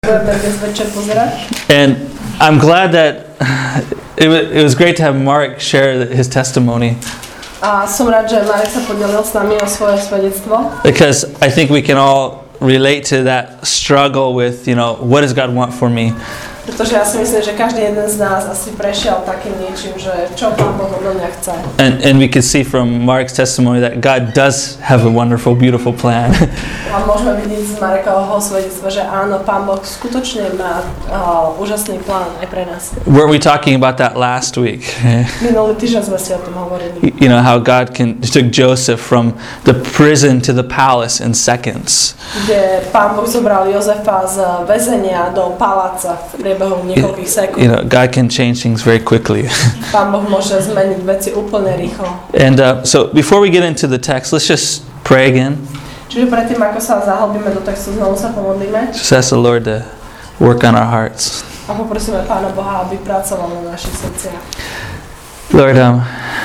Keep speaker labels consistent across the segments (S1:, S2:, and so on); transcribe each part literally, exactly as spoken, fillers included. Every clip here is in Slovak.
S1: And I'm glad that it was, it was great to have Mark share his testimony.
S2: A som rád, že Marek sa podelil s nami o svoje svedectvo.
S1: Because I think we can all relate to that struggle with, you know, what does God want for me?
S2: Pretože ja si myslím, že každý jeden z nás asi prešiel takým niečím, že čo Pán Boh od mňa chce.
S1: And and we can see from Mark's testimony that God does have a wonderful, beautiful plan.
S2: A môžeme vidieť z Marekovho svedectva, že áno, Pán Boh skutočne má uh, úžasný plán aj pre nás.
S1: Weren't we talking about that last week?
S2: Minulý týždeň sme si o tom hovorili.
S1: You know how God can took Joseph from the prison to the palace in seconds.
S2: Kde Pán Boh zobral Jozefa z väzenia do paláca v priebehu niekoľkých sekúnd.
S1: You know, God can change things very quickly.
S2: Pán Boh môže zmeniť veci úplne rýchlo.
S1: And uh, so before we get into the text, let's just pray again.
S2: Čiže predtým, ako sa zahlbíme do textu, znovu sa pomodlíme.
S1: Just ask the Lord to work on our hearts.
S2: A poprosíme Pána Boha, aby pracoval na našich srdciach.
S1: Lord, um,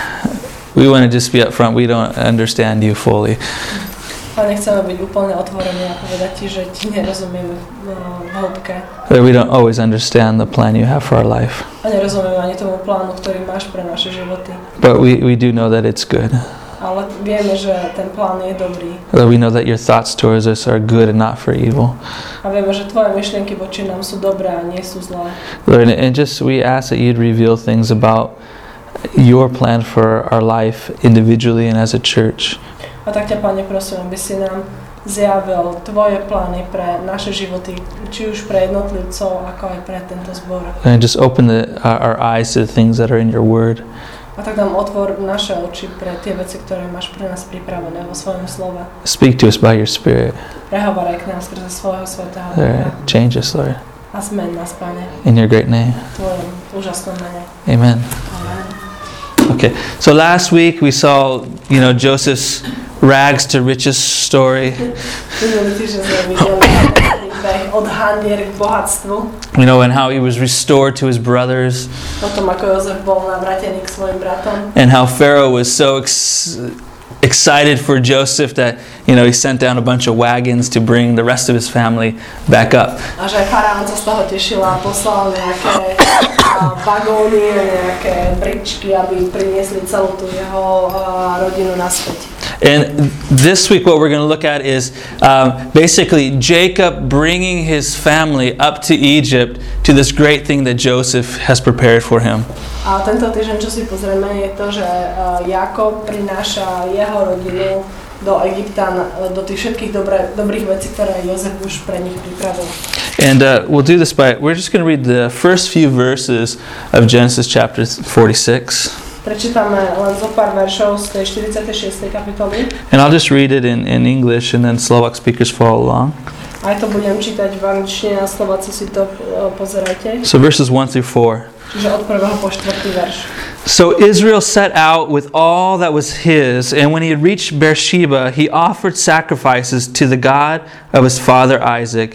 S1: we want to just be up front. We don't understand you fully.
S2: Pane, chceme byť úplne otvorení a povedať ti, že ti nerozumieme v hĺbke.
S1: Lord, we don't always understand the plan you have for our life.
S2: A nerozumieme ani tomu plánu, ktorý máš pre naše životy.
S1: But we, we do know that it's good.
S2: Ale vieme, že ten plán je dobrý.
S1: Lord, we know that your thoughts towards us are good and not for evil.
S2: A vieme, že tvoje myšlienky voči nám sú dobré a nie sú zlé.
S1: Lord, and just we ask that you'd reveal things about your plan for our life individually and as a church.
S2: A tak ťa, Pane, prosím, aby si nám zjavil tvoje plány pre naše životy, či už pre jednotlivcov, ako aj pre tento zbor.
S1: And just open the, our, our eyes to the things that are in your word.
S2: A tak nám otvor naše oči pre tie veci, ktoré máš pre nás pripravené vo svojom slove.
S1: Speak to us by your Spirit.
S2: Prehovoraj k nám skrze svojho svätého
S1: Lord,
S2: Ducha.
S1: change us, Lord.
S2: A zmeň nás, Pane.
S1: In your great name.
S2: V tvojom úžasnom mene.
S1: Amen.
S2: Amen.
S1: Okay, so last week we saw, you know, Joseph's rags to riches story.
S2: Minulý týždeň sme videli príbeh od handier k bohatstvu.
S1: You know, and how he was restored to his brothers.
S2: O tom, ako Jozef bol navrátený k svojim bratom.
S1: And how Pharaoh was so ex- excited for Joseph that, you know, he sent down a bunch of wagons to bring the rest of his family back up.
S2: A že faraón sa z toho tešil a poslal nejaké vagóny, nejaké bričky, aby priniesli celú tú jeho uh, rodinu naspäť.
S1: And this week what we're going to look at is um, basically Jacob bringing his family up to Egypt to this great thing that Joseph has prepared for him.
S2: A tento týždeň, čo si pozrieme, je to, že uh, Jakob prináša jeho rodinu do Egypta, do tých všetkých dobré, dobrých vecí, ktoré Jozef už pre nich pripravil.
S1: And uh, we'll do this by, we're just going to read the first few verses of Genesis chapter forty-six.
S2: Prečítame len zo pár veršov z tej štyridsiatej šiestej kapitoly.
S1: And I'll just read it in, in English and then Slovak speakers follow along.
S2: Aj to budem čítať v angličtine a Slováci si to uh, pozerajte.
S1: So verses one through four.
S2: Čiže od prvého po štvrtý verš.
S1: So Israel set out with all that was his, and when he had reached Beersheba, he offered sacrifices to the God of his father Isaac.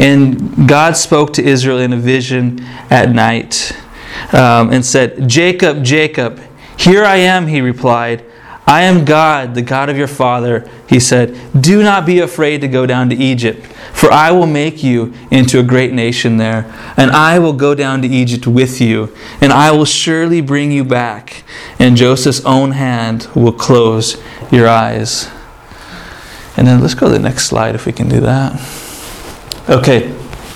S1: And God spoke to Israel in a vision at night, um, and said, "Jacob, Jacob." "Here I am," he replied. "I am God, the God of your father." He said, "Do not be afraid to go down to Egypt, for I will make you into a great nation there, and I will go down to Egypt with you, and I will surely bring you back, and Joseph's own hand will close your eyes." And then let's go to the next slide if we can do that. Okay.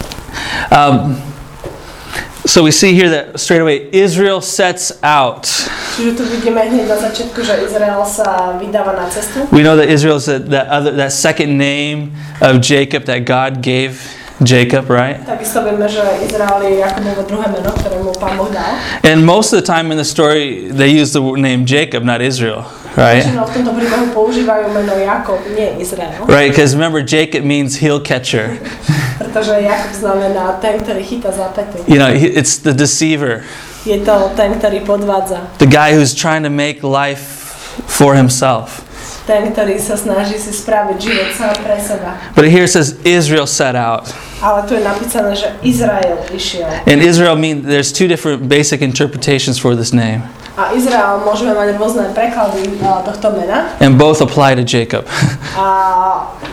S1: Um, so we see here that straight away Israel sets out.
S2: Čiže tu vidíme hneď na začiatku, že Izrael sa vydáva na cestu.
S1: We know that Israel is that, that other that second name of Jacob that God gave Jacob, right?
S2: Takisto vieme, že Izrael je Jakobovo druhé meno, ktoré mu Pán Boh dal.
S1: And most of the time in the story they use the name Jacob, not Israel, right?
S2: Väčšinou v tomto príbehu používajú meno Jakob, nie Izrael.
S1: Right, because remember Jacob means heel catcher.
S2: Pretože Jakob znamená ten, ktorý chytá za päty.
S1: You know, it's the deceiver.
S2: Je to ten, ktorý podvádza.
S1: The guy who's trying to make life for himself.
S2: Ten, ktorý sa snaží si spraviť život sám pre seba.
S1: But here it says Israel set out.
S2: Ale tu je napísané, že Izrael išiel.
S1: And Israel means there's two different basic interpretations for this name.
S2: A Izrael môžeme mať rôzne preklady tohto mena.
S1: And both apply to Jacob.
S2: A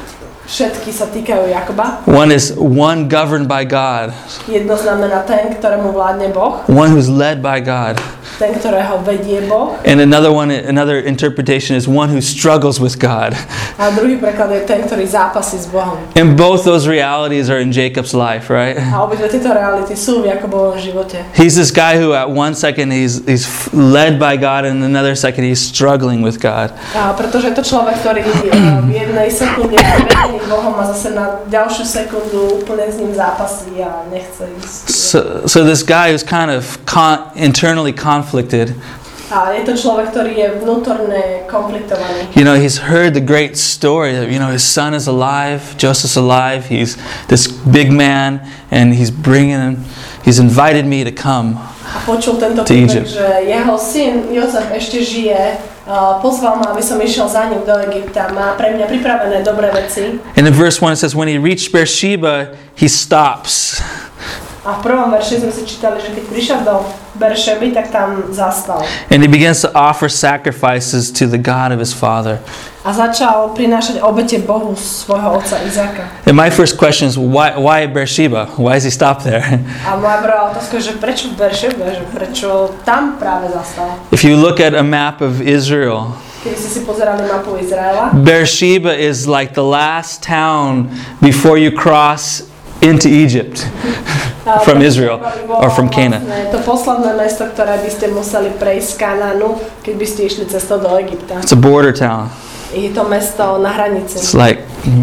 S2: Všetky sa týkajú Jakoba.
S1: One is one governed by God.
S2: Jedno znamená ten, ktorému vládne Boh.
S1: One who's led by God.
S2: Ten, ktorého vedie Boh.
S1: And another one, another interpretation is one who struggles with God.
S2: A druhý preklad je ten, ktorý zápasí s Bohom.
S1: And both those realities are in Jacob's life, right?
S2: A obidve tieto reality sú v Jakobovom živote.
S1: He's this guy who at one second he's he's led by God and another second he's struggling with God.
S2: A pretože je to človek, ktorý v jednej sekunde je vedený Bohom a zase na ďalšiu sekundu úplne s ním zápasí a nechce ísť.
S1: So, so this guy who's kind of con- internally conflicted.
S2: A je to človek, ktorý je vnútorne konfliktovaný.
S1: You know, he's heard the great story that, you know, his son is alive, Joseph's alive, he's this big man, and he's bringing him, he's invited me to come
S2: A počul tento príbeh, že jeho syn Jozef ešte žije, uh, pozval ma, aby som išiel za ním do Egypta, má pre mňa pripravené dobré veci.
S1: And in verse one it says, when he reached Beersheba, he stops.
S2: A v prvom verši sme si čítali, že keď prišiel do Beršeby, tak tam zastal.
S1: And he begins to offer sacrifices to the God of his father.
S2: A začal prinášať obete Bohu svojho otca Izáka.
S1: And my first question is, why, why Beersheba? Why does he stop there?
S2: A moja prvá otázka je, že prečo v Beršebe, že prečo tam práve zastal?
S1: If you look at a map of Israel,
S2: Keď ste si pozerali mapu Izraela,
S1: Beersheba is like the last town before you cross into Egypt from Israel or from Canaan.
S2: To posledné mesto, ktoré by ste museli prejsť z Kanánu, keď by ste išli cestou do Egypta.
S1: It's a border town.
S2: Je to mesto na hranici.
S1: It's like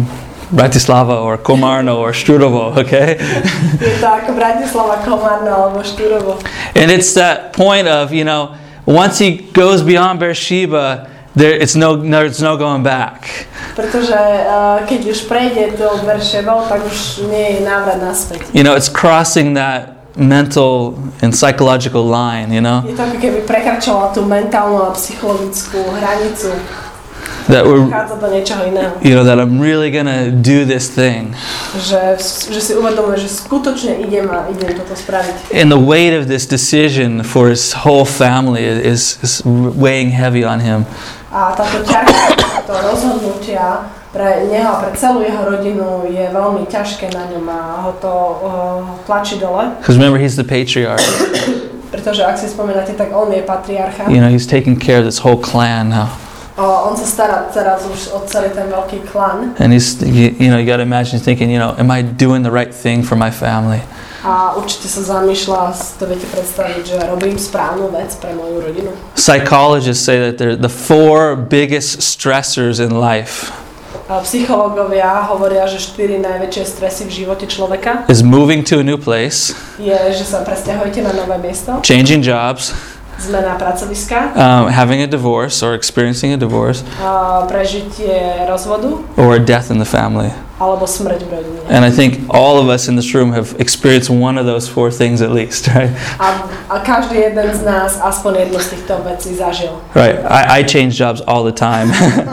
S1: Bratislava or Komárno or Štúrovo, okay?
S2: Je to ako Bratislava, Komárno alebo Štúrovo.
S1: And it's that point of, you know, once he goes beyond Beersheba, there it's no, no it's no going back.
S2: Pretože uh, keď už prejde do Beršebov, tak už nie je návrat naspäť.
S1: You know, it's crossing that mental and psychological line, you know?
S2: Je to ako keby prekračovala tú mentálnu a psychologickú hranicu.
S1: That we're,
S2: Vchádza do niečoho iného.
S1: you know, that I'm really gonna do this thing.
S2: Že, že si uvedomuje, že skutočne idem a idem toto spraviť.
S1: And the weight of this decision for his whole family is, is weighing heavy on him.
S2: A táto ťažkosť, táto rozhodnutia pre neho a pre celú jeho rodinu je veľmi ťažké na ňom a ho to uh, tlačí dole.
S1: Because remember, he's the patriarch.
S2: Pretože ak si spomínate, tak on je patriarcha.
S1: You know, he's taking care of this whole clan now.
S2: O, on sa stará teraz už o celý ten veľký klan.
S1: And he's, you, you know, you got to imagine thinking, you know, am I doing the right thing for my family?
S2: A určite sa zamýšľa, to viete predstaviť, že robím správnu vec pre moju rodinu.
S1: Psychologists say that they're the four biggest stressors in life.
S2: A psychológovia hovoria, že štyri najväčšie stresy v živote človeka
S1: is moving to a new place,
S2: je, že sa presťahujete na nové miesto,
S1: changing jobs,
S2: zmena pracoviska,
S1: um, having a divorce or experiencing a divorce,
S2: a prežitie rozvodu
S1: or a death in the family.
S2: alebo smrť v rodine.
S1: And I think all of us in this room have experienced one of those four things at least, right?
S2: A, a každý jeden z nás aspoň jednu z týchto vecí zažil.
S1: Right. I, I change jobs all the time.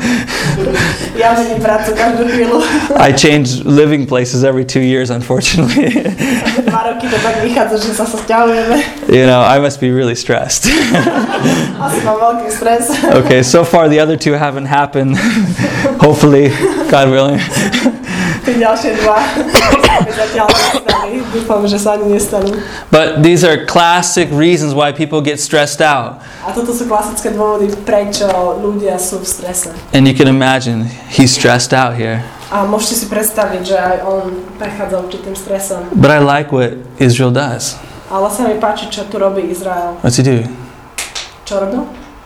S2: Ja mením prácu každú chvíľu.
S1: I change living places every two years, unfortunately.
S2: Dva roky to tak vychádza, že sa sa sťahujeme.
S1: You know, I must be really stressed.
S2: Asi mám veľký stres.
S1: Okay, so far the other two haven't happened. Hopefully, God willing.
S2: Tie ďalšie dva zatiaľ nestali. Dúfam, že sa ani nestanú.
S1: But these are classic reasons why people get stressed out.
S2: A toto sú klasické dôvody, prečo ľudia sú v strese.
S1: And you can imagine, he's stressed out here.
S2: A môžete si predstaviť, že aj on prechádza určitým stresom.
S1: But I like what Israel does.
S2: Ale sa mi páči, čo tu robí Izrael.
S1: What's he do?
S2: Čo robil?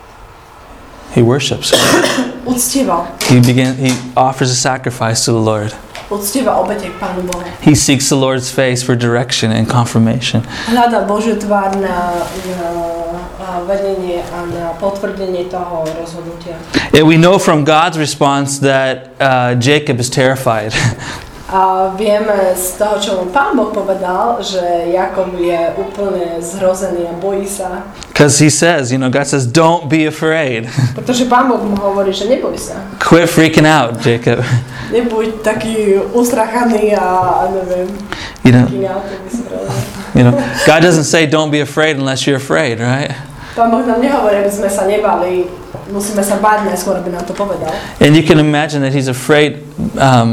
S1: He worships.
S2: Uctieval.
S1: He begin. He offers a sacrifice to the Lord.
S2: Uctieva obete k Pánu Bohu.
S1: He seeks the Lord's face for direction and confirmation.
S2: Hľada Božiu tvár na, na vedenie a na potvrdenie toho rozhodnutia.
S1: And we know from God's response that uh, Jacob is terrified.
S2: A vieme z toho, čo mu Pán Boh povedal, že Jakob je úplne zhrozený a bojí sa.
S1: Because he says, you know, God says, don't be afraid.
S2: Pretože Pán Boh mu hovorí, že neboj sa.
S1: Quit freaking out, Jacob.
S2: Nebuď taký ustrachaný a neviem.
S1: You know,
S2: Taký out, by si pravil.
S1: you know, God doesn't say don't be afraid unless you're afraid, right?
S2: Pán Boh nám nehovorí, aby sme sa nebali. Musíme sa báť najskôr, aby nám to povedal.
S1: And you can imagine that he's afraid um,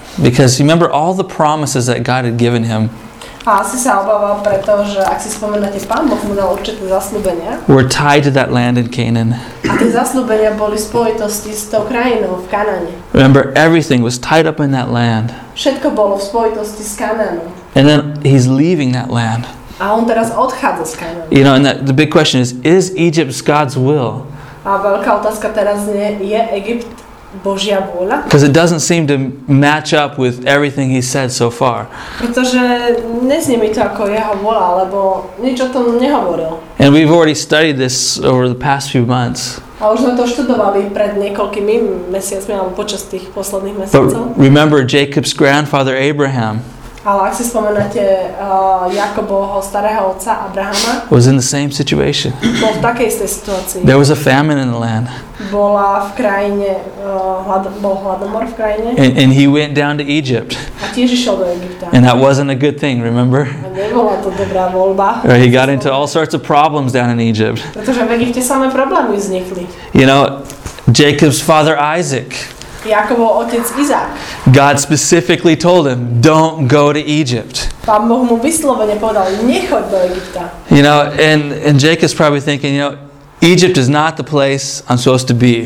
S1: Because you remember all the promises that God had given him
S2: A asi sa obáva, pretože ak si spomínate, Pán Boh mu dal určité zasľúbenia.
S1: were tied to that land in Canaan.
S2: A tie zasľúbenia boli v spojitosti s tou krajinou v Kanáne.
S1: Remember, everything was tied up in that land.
S2: Všetko bolo v spojitosti s Kanánom.
S1: And then he's leaving that land.
S2: A on teraz odchádza z Kanánu.
S1: You know, and that, the big question is, is Egypt God's will?
S2: A veľká otázka teraz znie, je Egypt Božia vôľa?
S1: Because it doesn't seem to match up with everything he said so far.
S2: Pretože neznie mi to ako jeho vôľa, lebo nič o tom nehovoril.
S1: And we've already studied this over the past few months.
S2: A už sme to študovali pred niekoľkými mesiacmi, alebo počas tých posledných
S1: But
S2: mesiacov.
S1: remember Jacob's grandfather Abraham
S2: Ale ak si spomenáte, uh, Jakobovho starého otca Abrahama
S1: was in the same situation.
S2: bol v takej istej situácii.
S1: There was a famine in the land.
S2: Bola v krajine, uh, hlad, bol hladomor v krajine
S1: And, and he went down to Egypt.
S2: a tiež išiel do Egypta.
S1: And that wasn't a good thing, remember?
S2: A nebola to dobrá voľba.
S1: Right, he got into all sorts of problems down in Egypt.
S2: Pretože v Egypte samé problémy vznikli.
S1: You know, Jacob's father Isaac,
S2: Jakobov otec Izák.
S1: God specifically told him, don't go to Egypt.
S2: Pán Boh mu vyslovene povedal, nechoď do Egypta.
S1: You know, and, and Jacob's probably thinking, you know, Egypt is not the place I'm supposed to be.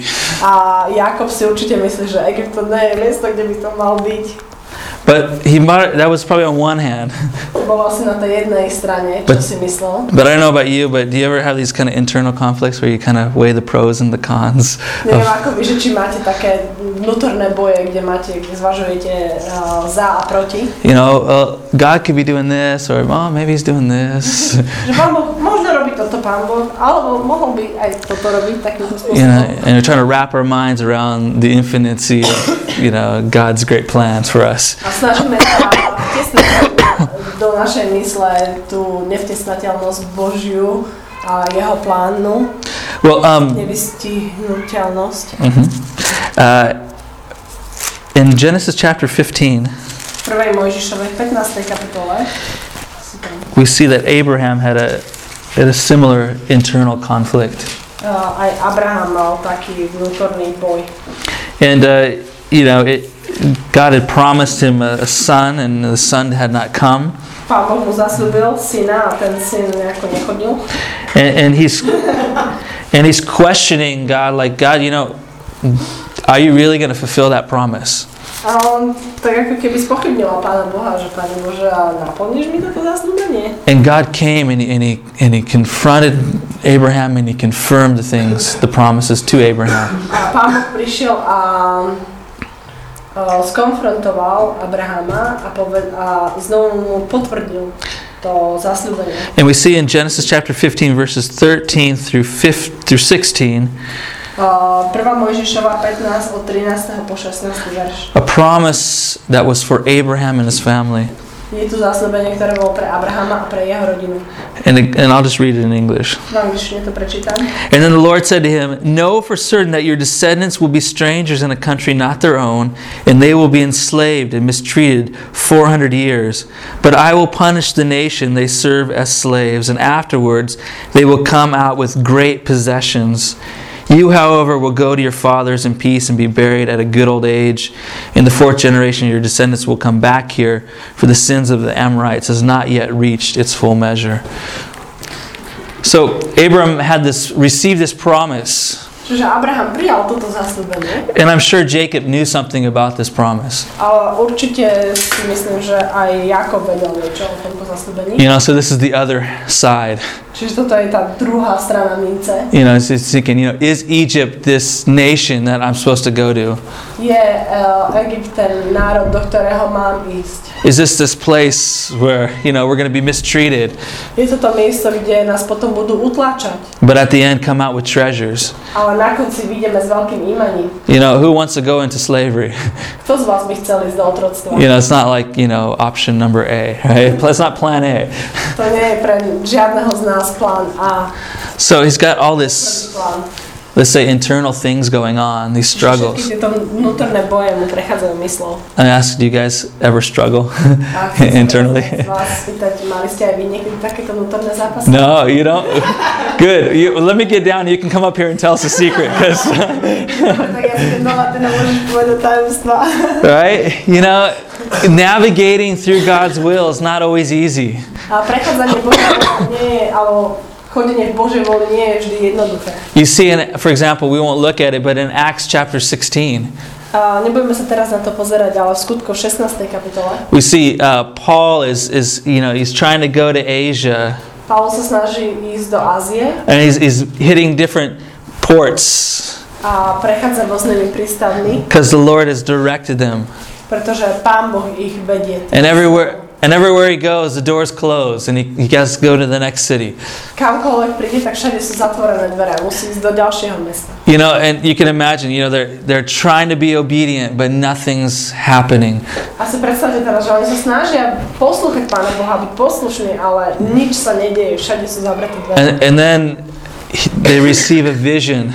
S2: A Jakob si určite myslí, že Egypt to nie je miesto, kde by to mal byť.
S1: But he might, that was probably on one hand.
S2: To bolo asi na tej jednej strane, čo
S1: But-
S2: si myslel.
S1: But I don't know about you, but do you ever have these kind of internal conflicts where you kind of weigh the pros and the cons?
S2: Neviem
S1: Of,
S2: ako vy, že či máte také vnútorné boje, kde máte, kde zvažujete uh, za a proti.
S1: you know, uh, God could be doing this, or oh, maybe he's doing this.
S2: Že Pán Boh možno robiť toto, Pán Boh, alebo mohol by aj toto robiť takýmto spôsobom.
S1: You know, and we're trying to wrap our minds around the infinicy of, you know, God's great plans for us.
S2: A snažíme sa vtesnať do našej mysle tú nevtesnateľnosť Božiu a jeho plánu,
S1: Well, um,
S2: nevystihnuteľnosť.
S1: mhm. uh, in Genesis chapter fifteen,
S2: V prvej Mojžišovej pätnástej kapitole si tam,
S1: we see that Abraham had a had a similar internal conflict,
S2: uh, aj Abraham mal taký vnútorný boj.
S1: and uh, you know, it, God had promised him a, a son, and the son had not come,
S2: Pán Boh mu zasľúbil syna a ten syn nejako nechodil.
S1: and, and he's and he's questioning God, like, God, you know, are you really going to fulfill that promise?
S2: A on tak ako keby spochybňoval Pána Boha, že Pane Bože, a naplníš mi toto zasľúbenie?
S1: And God came and he, and he and he confronted Abraham, and he confirmed the things, the promises to Abraham.
S2: A Pán Boh prišiel a uh, skonfrontoval Abrahama a, poved- a znovu mu potvrdil to zasľúbenie.
S1: And we see in Genesis chapter fifteen, verses thirteen through fifteen through sixteen,
S2: Uh, prvá Mojžišova pätnásť od trinásteho po šestnásty verš.
S1: a promise that was for Abraham and his family.
S2: Je tu zasľúbenie, ktoré bolo pre Abrahama a pre jeho rodinu.
S1: And and I'll just read it in English.
S2: V angličtine to prečítam.
S1: And then the Lord said to him, "Know for certain that your descendants will be strangers in a country not their own, and they will be enslaved and mistreated four hundred years. But I will punish the nation they serve as slaves, and afterwards they will come out with great possessions. You, however, will go to your fathers in peace and be buried at a good old age. In the fourth generation, your descendants will come back here, for the sins of the Amorites has not yet reached its full measure." So Abram had this, received this promise,
S2: Čiže Abraham prijal toto zasľúbenie,
S1: and I'm sure Jacob knew something about this promise.
S2: ale určite si myslím, že aj Jakob vedel niečo o tomto zasľúbení.
S1: You know, so this is the other side.
S2: Čiže toto je tá druhá strana mince.
S1: You know, it's it's thinking, you know, is Egypt this nation that I'm supposed to go to?
S2: Je uh, Egypt ten národ, do ktorého mám ísť.
S1: Is this this place where, you know, we're going to be mistreated,
S2: Je to to miesto, kde nás potom budú utláčať,
S1: but at the end come out with treasures?
S2: ale na konci vyjdeme s veľkým imaním.
S1: You know, who wants to go into slavery?
S2: Kto z vás by chcel ísť do otroctva?
S1: You know, it's not like, you know, option number A, right? It's not plan A.
S2: To nie je pre žiadneho z nás plán A.
S1: So he's got all
S2: Prvý
S1: this,
S2: plán.
S1: let's say, internal things going on, these struggles.
S2: Všetky tieto vnútorné boje mu prechádzajú myslou.
S1: I ask, do you guys ever struggle
S2: A chcem
S1: internally?
S2: sa vás spýtať, mali ste aj vy niekedy takéto vnútorné zápasy?
S1: No, you don't? Good. You, let me get down. You can come up here and tell us a secret. 'Cause
S2: Tak ja si znova, ty nám môžeš povedať tajomstvá.
S1: right? You know, navigating through God's will is not always easy.
S2: A prechádzanie Božia nie je, alebo chodenie v Božej voli nie je vždy jednoduché.
S1: You see, in, for example, we won't look at it, but in Acts chapter sixteen,
S2: A nebudeme sa teraz na to pozerať, ale v skutkoch šestnástej kapitole
S1: we see uh, Paul is, is, you know, he's trying to go to Asia,
S2: Pavol sa snaží ísť do Ázie
S1: and he's, he's hitting different ports
S2: a prechádza rôznymi prístavmi,
S1: because the Lord has directed them.
S2: pretože Pán Boh ich vedie.
S1: And everywhere, and everywhere he goes, the doors close, and he, he has to go to the next city.
S2: Kamkoľvek príde, tak všade sú zatvorené dvere. Musí ísť do ďalšieho mesta.
S1: You know, and you can imagine, you know, they're they're trying to be obedient, but nothing's happening.
S2: A si predstavte teraz, že oni sa snažia poslúchať Pána Boha, byť poslušní, ale nič sa nedieje, všade sú zavreté dvere.
S1: And and then he- they receive a vision,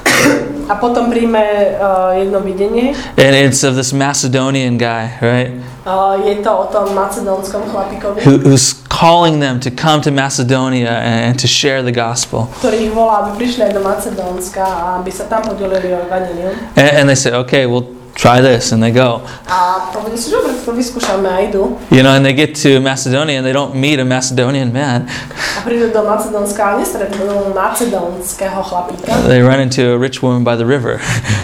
S2: A potom príjme uh, jedno videnie.
S1: and it's of this Macedonian guy, right,
S2: Uh, je to o tom macedónskom chlapíkovi,
S1: who, who's calling them to come to Macedonia and, and to share the gospel.
S2: ktorý ich volá, aby prišli aj do Macedónska a aby sa tam podelili o evanjelium.
S1: And, and they say, okay, we'll try this, and they go.
S2: A povedali si, dobre, to vyskúšame a idú.
S1: You know, and they get to Macedonia, and they don't meet a Macedonian man.
S2: A prídu do Macedónska a nestretnú macedónskeho chlapíka.
S1: They run into a rich woman by the river.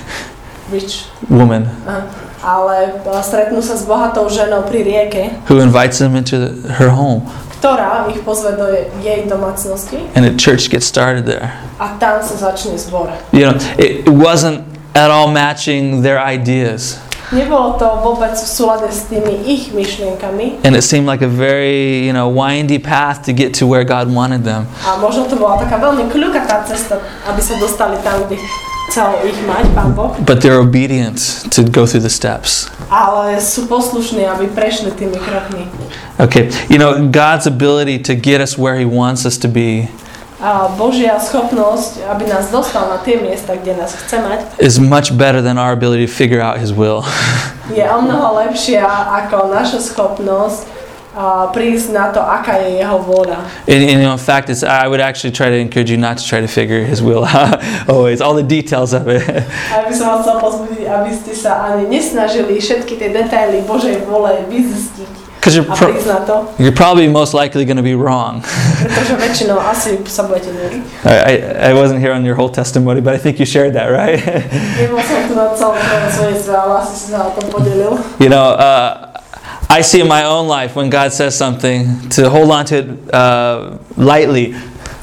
S2: Rich.
S1: Woman
S2: Aha. Ale uh, stretnú sa s bohatou ženou pri rieke,
S1: who invites them into the, her home,
S2: ktorá ich pozve do je- jej domácnosti
S1: and a church gets started there.
S2: a tam sa začne zbor.
S1: You know, it, it wasn't at all matching their ideas,
S2: Nebolo to vôbec v súlade s tými ich myšlienkami
S1: and it seemed like a very, you know, windy path to get to where God wanted them.
S2: a možno to bola taká veľmi kľukatá cesta, aby sa dostali tam, kde chcel ich mať Pán Boh,
S1: But they're obedient to go through the steps.
S2: ale sú poslušní, aby prešli tými krokmi.
S1: Okay, you know, God's ability to get us where He wants us to be
S2: A Božia schopnosť, aby nás dostal na tie miesta, kde nás chce mať,
S1: is much better than our ability to figure out His will.
S2: je o mnoho lepšia ako naša schopnosť a prísť na to, aká je jeho vôľa.
S1: And, and you know, in fact, it's, I would actually try to encourage you not to try to figure His will out always, all the details of it.
S2: A by som vás chcel pozbudiť, aby ste sa ani nesnažili všetky tie detaily Božej vôle vyzistiť
S1: Because you're,
S2: a
S1: pro-
S2: prísť na to,
S1: you're probably most likely going to be wrong.
S2: pretože väčšinou asi sa budete mýliť.
S1: I, I, I wasn't here on your whole testimony, but I think you shared that, right?
S2: Nebol som tu na celom tvojom svedectve, ale asi si sa o tom podelil.
S1: You know, uh, I see in my own life when God says something to hold on to it uh, lightly.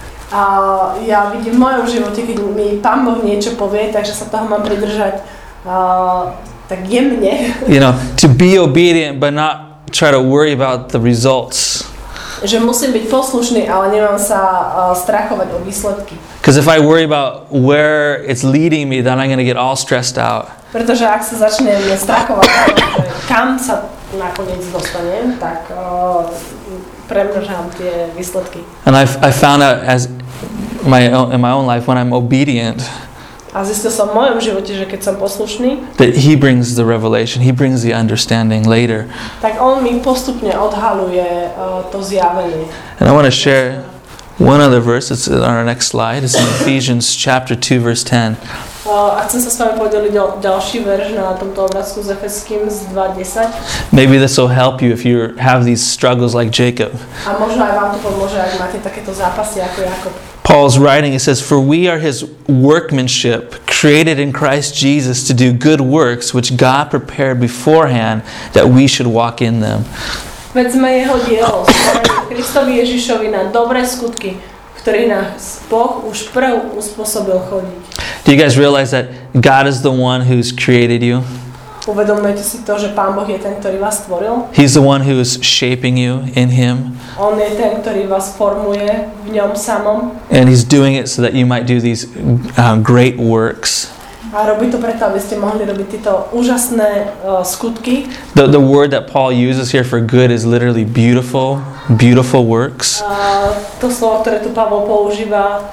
S2: A ja vidím v mojom živote, keď mi Pán Boh niečo povie, takže sa toho mám pridržať uh, tak jemne.
S1: You know, to be obedient but not try to worry about the results.
S2: Že musím byť poslušný, ale nemám sa uh, strachovať o výsledky.
S1: Because if I worry about where it's leading me, then I'm going to get all stressed out.
S2: Pretože ak sa začnem strachovať, že kam sa nakoniec dostanem, tak uh, premržám tie výsledky.
S1: And I've, I found out as my own, in my own life when I'm obedient
S2: A zistil som v mojom živote, že keď som poslušný,
S1: that He brings the revelation, He brings the understanding later.
S2: tak on mi postupne odhaluje uh, to zjavenie.
S1: And I want to share one other verse. It's on our next slide. It's in Ephesians chapter two, verse ten.
S2: Uh, a chcem sa s vami podeliť o ďalší verš na tomto obrázku z Efeským z dva desať.
S1: Maybe this will help you if you have these struggles like Jacob.
S2: A možno aj vám to pomôže, ak máte takéto zápasy ako Jakob.
S1: Paul's writing, it says, "For we are His workmanship, created in Christ Jesus to do good works, which God prepared beforehand that we should walk in them."
S2: Veď sme jeho dielo, stvorení Kristovi Ježišovi na dobré skutky, ktorý nás Boh už prv uspôsobil chodiť.
S1: Do you guys realize that God is the one who's created you?
S2: Uvedomujete si to, že Pán Boh je ten, ktorý vás stvoril?
S1: He's the one who is shaping you in Him.
S2: On je ten, ktorý vás formuje v ňom samom
S1: And He's doing it so that you might do these uh, great works.
S2: a robí to preto, aby ste mohli robiť tieto úžasné uh, skutky.
S1: The, the word that Paul uses here for good is literally beautiful, beautiful works.
S2: A to slovo, ktoré tu Pavol používa,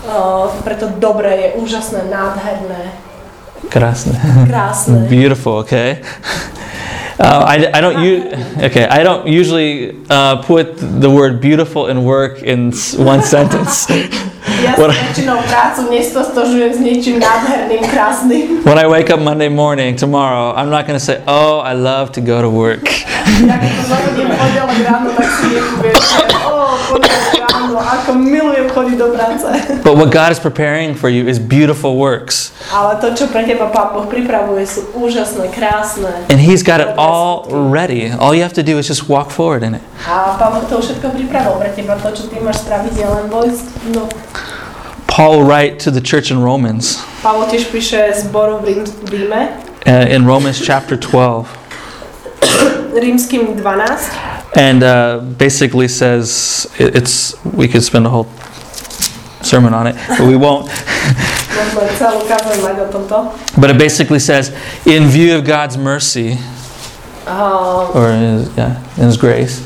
S2: Uh, preto dobré je úžasné, nádherné.
S1: Krásne.
S2: Krásne.
S1: Beautiful, okay? Uh, I, I don't u- okay. I don't usually uh, put the word beautiful and work in s- one sentence.
S2: Ja
S1: What-
S2: si väčšinou prácu nestostožujem s niečím nádherným, krásnym.
S1: When I wake up Monday morning tomorrow, I'm not going to say, "Oh, I love to go to work."
S2: Ja keď to zavediem pondelok ráno, tak si nepoviem, že ó, pondelok ráno, ako milujem chodiť do práce.
S1: But what God is preparing for you is beautiful works,
S2: Ale to, čo pre teba Pán Boh pripravuje, sú úžasné, krásne.
S1: and He's got it all ready. All you have to do is just walk forward in it.
S2: A Pán Boh to všetko pripravil pre teba. To, čo ty máš spraviť, je len vojsť. No.
S1: Paul will write to the church in Romans,
S2: Pavol tiež píše zboru v Rím- v Ríme,
S1: uh, in Romans chapter twelve.
S2: Rímskym dvanásť.
S1: And uh, basically says it- it's we could spend a whole sermon on it, but we won't.
S2: Môžeme celú kázeň mať o tomto.
S1: But it basically says, in view of God's mercy
S2: Uh,
S1: or His, yeah, His grace,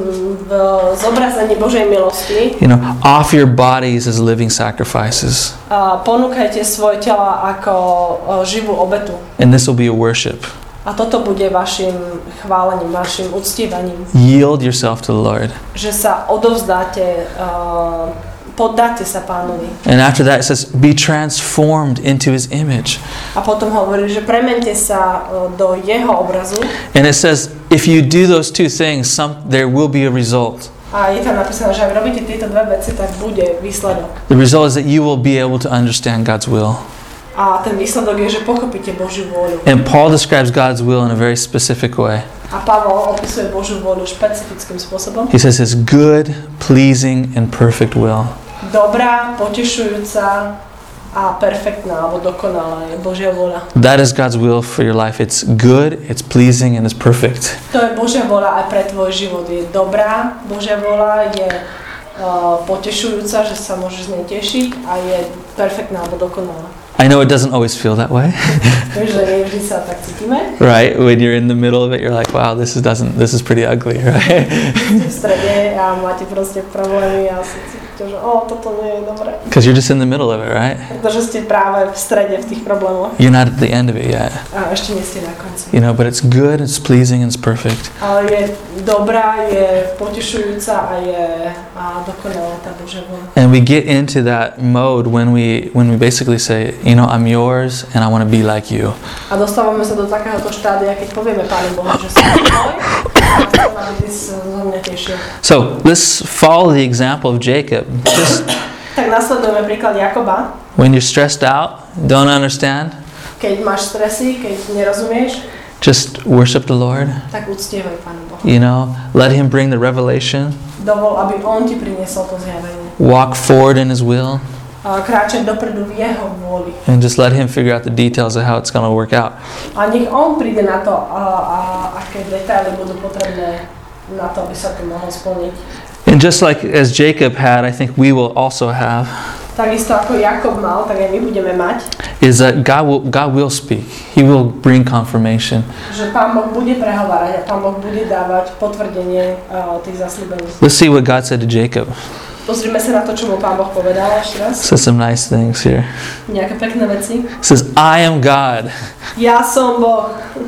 S2: v zobrazení Božej milosti
S1: you know, offer your bodies as living sacrifices,
S2: uh, ponúkajte svoje tela ako uh, živú obetu.
S1: and this will be a worship.
S2: A toto bude vašim chválením, vašim uctívaním.
S1: Yield yourself to the Lord.
S2: Že sa odovzdáte, uh, poddáte sa Pánovi.
S1: And after that, it says, be transformed into His image.
S2: A potom hovorí, že premente sa uh, do jeho obrazu.
S1: And it says, if you do those two things, some there will be a result.
S2: A je tam napísané, že ak robíte tieto dve veci, tak bude výsledok.
S1: The result is that you will be able to understand God's will.
S2: A ten výsledok je, že pochopíte Božiu vôľu.
S1: And Paul describes God's will in a very specific way.
S2: A Pavol opisuje Božiu vôľu špecifickým spôsobom.
S1: He says His good, pleasing, and perfect will.
S2: Dobrá, potešujúca a perfektná, alebo dokonalá je Božia vôľa.
S1: That is God's will for your life. It's good, it's pleasing, and it's perfect.
S2: To je Božia vôľa aj pre tvoj život. Je dobrá, Božia vôľa je uh, potešujúca, že sa môžeš z nej tešiť a je perfektná alebo dokonalá.
S1: I know it doesn't always feel that way,
S2: Vieš, že nie vždy sa tak cítime.
S1: right? When you're in the middle of it, you're like, wow, this is doesn't this is pretty ugly, right?
S2: Ste v strede a máte proste problémy a si cítite, že o, toto nie je dobré.
S1: Because you're just in the middle of it, right?
S2: Pretože ste práve v strede v tých problémoch
S1: You're not at the end of it yet,
S2: a ešte nie ste na konci.
S1: you know. But it's good, it's pleasing, and it's perfect.
S2: Ale je dobrá, je potešujúca a je a dokonalá tá Božia vôľa.
S1: And we get into that mode when we when we basically say, you know, I'm yours, and I want to be like you.
S2: A dostávame sa do takéhoto štádia, keď povieme Pánu Bohu, že som tvoj a chcem, aby ty sa zo mňa tešil.
S1: So let's follow the example of Jacob. Just
S2: Tak nasledujeme príklad Jakoba.
S1: when you're stressed out, don't understand,
S2: Keď máš stresy, keď nerozumieš,
S1: just worship the Lord.
S2: tak uctievaj Pánu Bohu.
S1: You know, let Him bring the revelation.
S2: Dovol, aby On ti priniesol to zjavenie.
S1: Walk forward in His will,
S2: A kráčať dopredu v Jeho vôli.
S1: and just let Him figure out the details of how it's going to work out.
S2: A nech On príde na to, a, a aké detaily budú potrebné na to, aby sa to mohlo splniť.
S1: And just like as Jacob had, I think we will also have,
S2: Takisto ako Jakob mal, tak aj my budeme mať,
S1: is that God will God will speak. He will bring confirmation.
S2: že Pán Boh bude prehovárať a Pán Boh bude dávať potvrdenie uh, tých zasľúbení.
S1: Let's see what God said to Jacob.
S2: Pozrime sa na to, čo mu Pán Boh povedal ešte raz.
S1: Says some nice things here.
S2: Nejaké pekné veci.
S1: Says, I am God.
S2: Ja som Boh.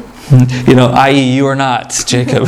S1: You know, that is you are not, Jacob.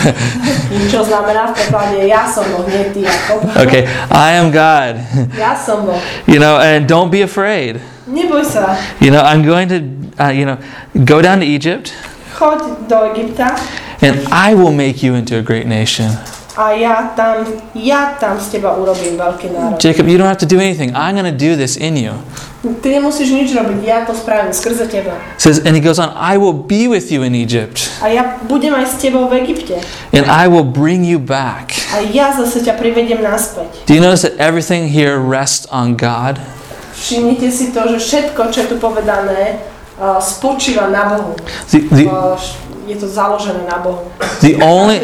S2: Čo znamená v preklade ja som Boh, nie ty Jakob.
S1: Okay, I am God.
S2: Ja som Boh.
S1: You know, and don't be afraid.
S2: Neboj sa.
S1: You know, I'm going to, uh, you know, go down to Egypt,
S2: Choď do Egypta
S1: and I will make you into a great nation.
S2: a ja tam, ja tam z teba urobím veľký národ.
S1: Jacob, you don't have to do anything. I'm going to do this in you.
S2: Ty nemusíš nič robiť, ja to spravím skrze teba.
S1: Says, and he goes on, I will be with you in Egypt,
S2: A ja budem aj s tebou v Egypte.
S1: and I will bring you back.
S2: A ja zase ťa privedem naspäť.
S1: Do you notice that everything here rests on God?
S2: Všimnite si to, že všetko, čo je tu povedané, uh, spočíva na Bohu.
S1: The, the,
S2: Uh, je to založené na Bohu.
S1: the only,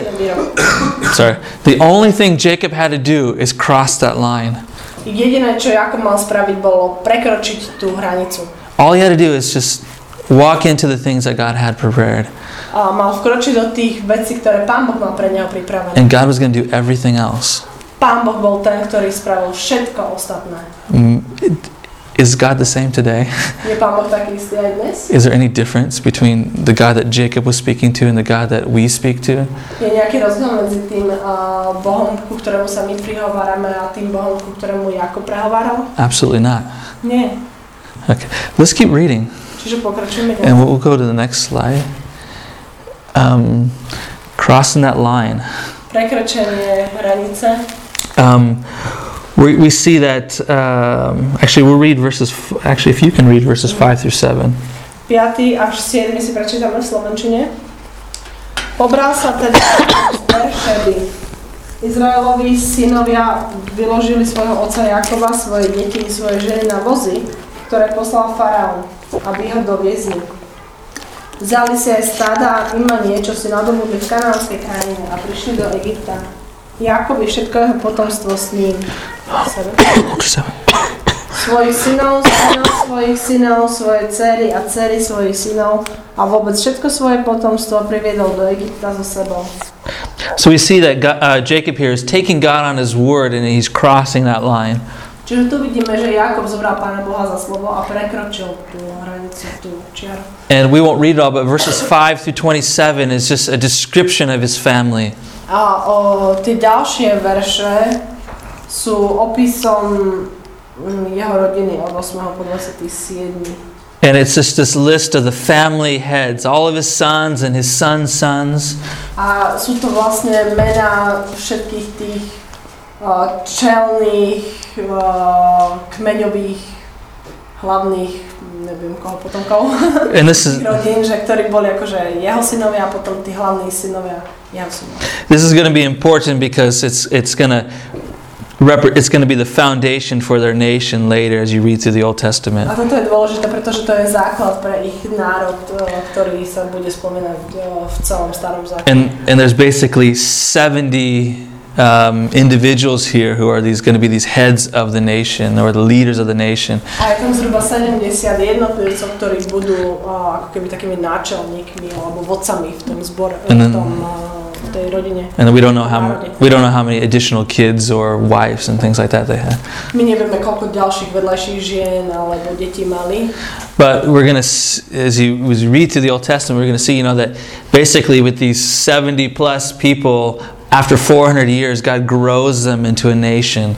S1: sorry, the only thing Jacob had to do is cross that line.
S2: Jediné, čo Jakob mal spraviť, bolo prekročiť tú hranicu.
S1: All he had to do is just walk into the things that God had prepared.
S2: A mal vkročiť do tých vecí, ktoré Pán Boh mal pre neho pripravené.
S1: And God was going to do everything else.
S2: Pán Boh bol ten, ktorý spravil všetko ostatné.
S1: Mm, it- is God the same today?
S2: Je Pán Boh taký istý aj dnes?
S1: Is there any difference between the God that Jacob was speaking to and the God that we speak to?
S2: Je nejaký rozdiel medzi tým uh, Bohom, ku ktorému sa my prihovárame, a tým Bohom, ku ktorému Jakob prehováral?
S1: Absolutely not.
S2: Nie.
S1: Okay, let's keep reading.
S2: Čiže pokračujeme ďalej.
S1: And we'll go to the next slide. Um, crossing that line.
S2: Prekračenie hranice.
S1: Um, we, we see that, um, actually we'll read verses, f- actually if you can read verses five through seven.
S2: piaty až siedmy si prečítame v slovenčine. Pobral sa teda z Beršeby. Izraelovi synovia vyložili svojho otca Jakoba, svoje deti i svoje ženy na vozy, ktoré poslal faraón, aby ho doviezli. Vzali si aj stáda a imanie, čo si nadobudli v kanánskej krajine, a prišli do Egypta. Jakob i všetko jeho potomstvo s ním. Svojich synov, synov svojich synov, svoje dcery a dcery svojich synov a vôbec všetko svoje potomstvo priviedol do Egypta so sebou.
S1: So we see that God, uh, Jacob here is taking God on his word and he's crossing that line.
S2: Čiže tu vidíme, že Jakob zobral Pána Boha za slovo a prekročil tú hranicu, tú čiaru.
S1: And we won't read it all, but verses five through twenty-seven is just a description of his family.
S2: A o, tie ďalšie verše sú opisom jeho rodiny od ôsmeho po dvadsiaty siedmy.
S1: And it's just this list of the family heads, all of his sons and his sons' sons.
S2: A sú to vlastne mená všetkých tých uh, čelných, uh, kmeňových, hlavných, neviem koho potomkov,
S1: And this is
S2: rodín, že ktorí boli akože jeho synovia a potom tí hlavní synovia jeho synovia.
S1: this is going to be important because it's it's going to rep- it's going to be the foundation for their nation later as you read through the Old Testament.
S2: A toto je dôležité, pretože to je základ pre ich národ, ktorý sa bude spomínať v celom starom zákone.
S1: And and there's basically seventy um, individuals here who are these going to be these heads of the nation or the leaders of the nation.
S2: A je tam zhruba sedemdesiat jednotlivcov, ktorí budú uh, ako keby takými náčelníkmi alebo vodcami v tom zbore, v
S1: then,
S2: tom uh, v tej rodine.
S1: And then we don't know how m- we don't know how many additional kids or wives and things like that they had.
S2: My nevieme, koľko ďalších vedľajších žien alebo detí mali.
S1: But we're going to, as you, as you read through the Old Testament, we're going to see, you know, that basically with these seventy plus people, after four hundred years, God grows them into a nation.